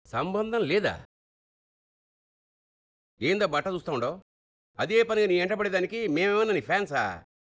సంబంధం లేదా? ఏందా బట్ట చూస్తా ఉండవు? అదే పనిగా నీ ఎంట పడేదానికి మేమేమన్నా నీ ఫ్యాన్సా?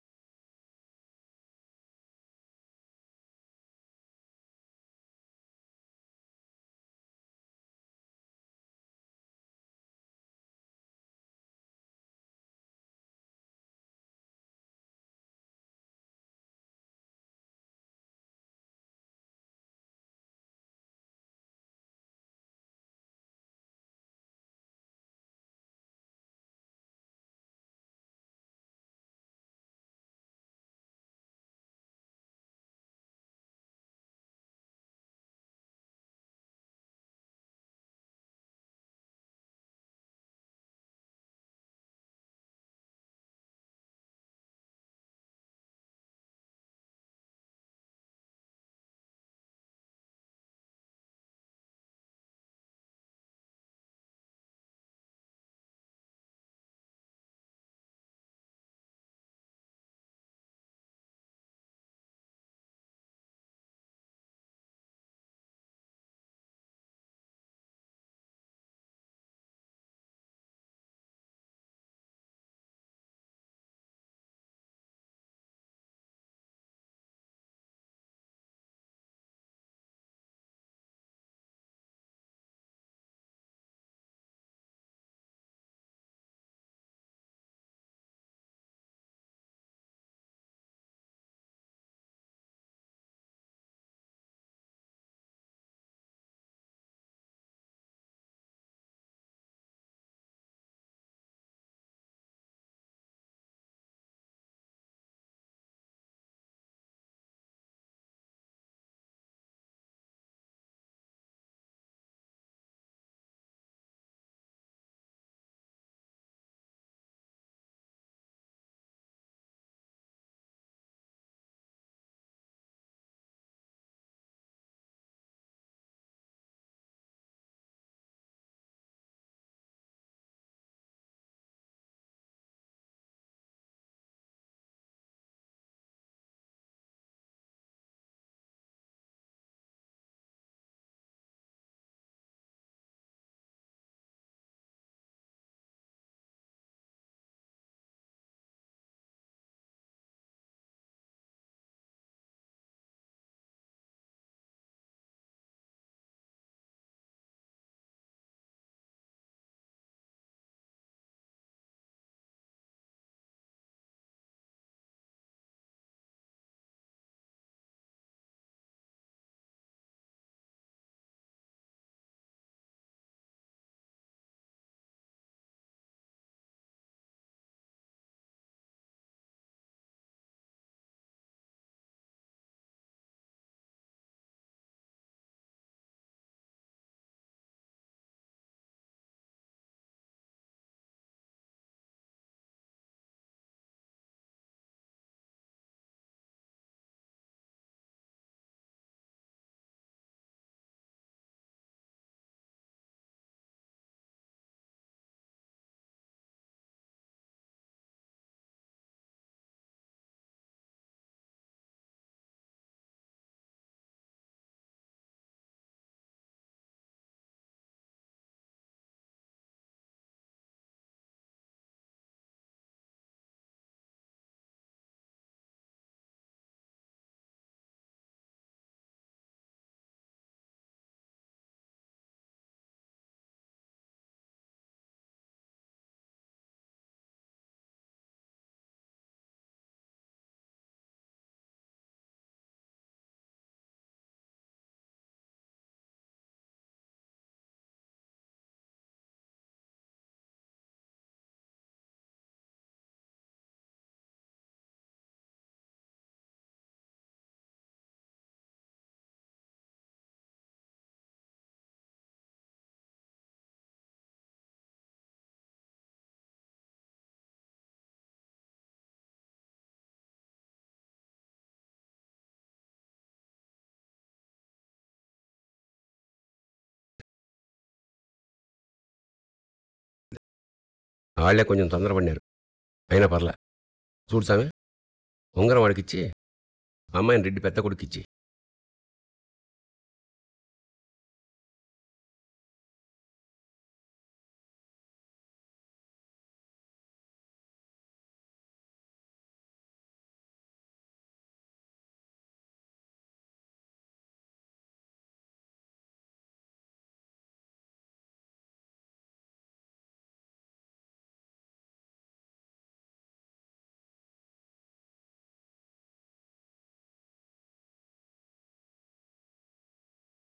ఆళ్ళే కొంచెం తొందరపడినారు. అయినా పర్లా. చూడు సామి ఉంగరం వాడికిచ్చి, అమ్మాయిని రెడ్డి పెద్ద కొడుక్కిచ్చేయి.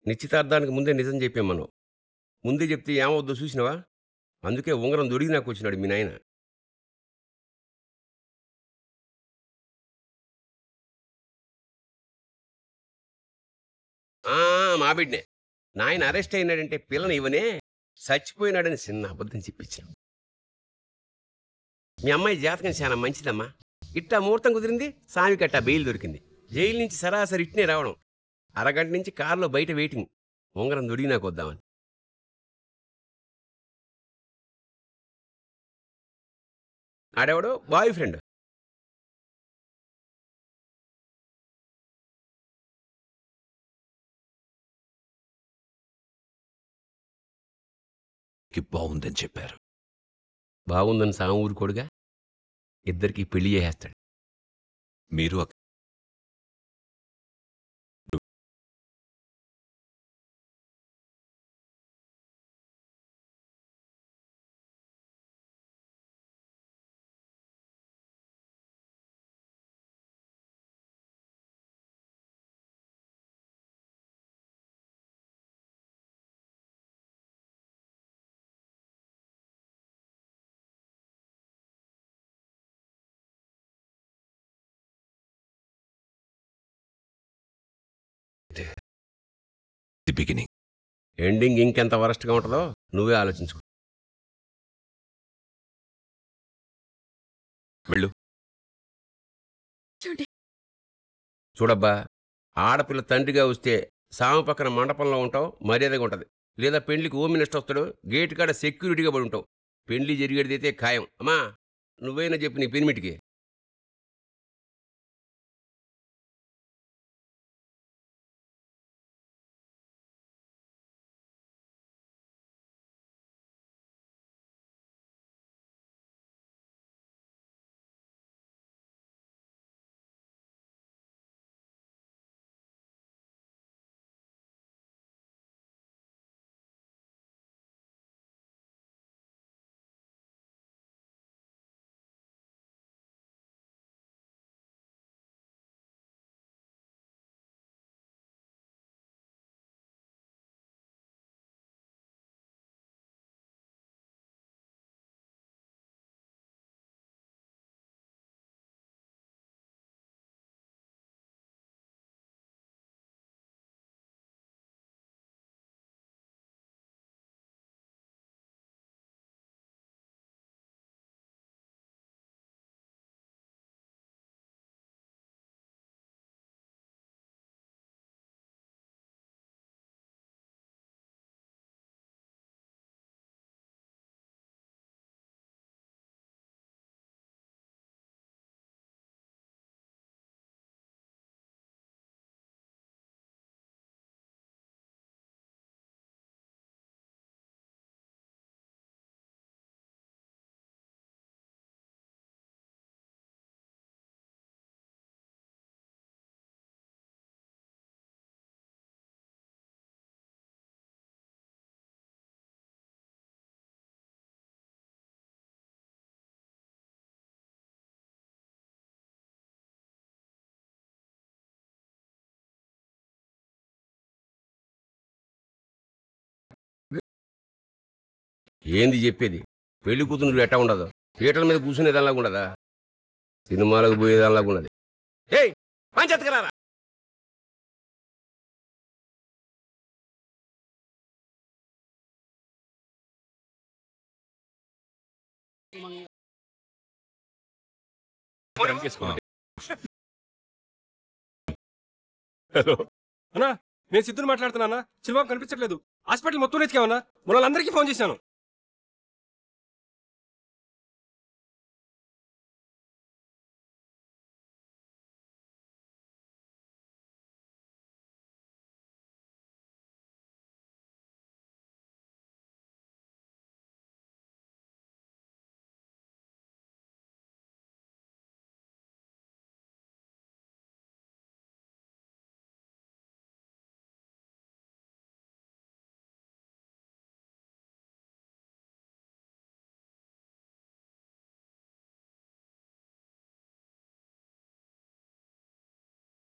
నిశ్చితార్థానికి ముందే నిజం చెప్పాం మనం. ముందే చెప్తే ఏమవుద్దో చూసినావా? అందుకే ఉంగరం దొరికి నాకొచ్చినాడు మీ నాయన. ఆ! మా బిడ్డే. నాయన అరెస్ట్ అయినాడంటే పిల్లని ఇవ్వనే, సచ్చిపోయినాడని చిన్న అబద్ధం చెప్పించాను. మీ అమ్మాయి జాతకం చాలా మంచిదమ్మా. ఇట్టా ముహూర్తం కుదిరింది, సామికట్టా బెయిల్ దొరికింది. జైలు నుంచి సరాసరి ఇట్నే రావడం. అరగంట నుంచి కారులో బయట వెయిటింగ్. ఉంగరం దొరికినాకొద్దామని. ఆడెవడో బాయ్ ఫ్రెండ్. బావుందని చెప్పారు. బాగుందని సామి ఊరుకోడుగా. ఇద్దరికీ పెళ్లి చేసేస్తాడు. మీరు ది బిగినింగ్. ఎండింగ్ ఇంకెంత వరస్ట్‌గా ఉంటదో నువ్వే ఆలోచించుకో. వెళ్ళు. చూడండి. చూడబ్బా! ఆడపిల్ల తండ్రిగా వస్తే సామి పక్కన మండపంలో ఉంటావు, మర్యాదగా ఉంటది. లేదా పెండ్లికి హోమ్ మినిస్టర్ వస్తాడు, గేట్ కాడ సెక్యూరిటీగా పడుంటావు. పెండ్లి జరిగేదైతే ఖాయం. అమ్మా! నువ్వైనా చెప్పు నీ పెనిమిటికి. ఏంది చెప్పేది? పెళ్లి కూతురు ఎట్టా ఉండదు? పీటల మీద కూర్చునేదానిలాగా ఉండదా? సినిమాలకు పోయేదానిలాగా ఉన్నది. ఏయ్! పంచెత్తుకురారా! హలో అన్నా, నేను సిద్ధుని మాట్లాడుతున్నా. చిరుబాబు కనిపించట్లేదు. హాస్పిటల్ మొత్తం వెతికామన్నా. మన వాళ్ళందరికీ ఫోన్ చేశాను.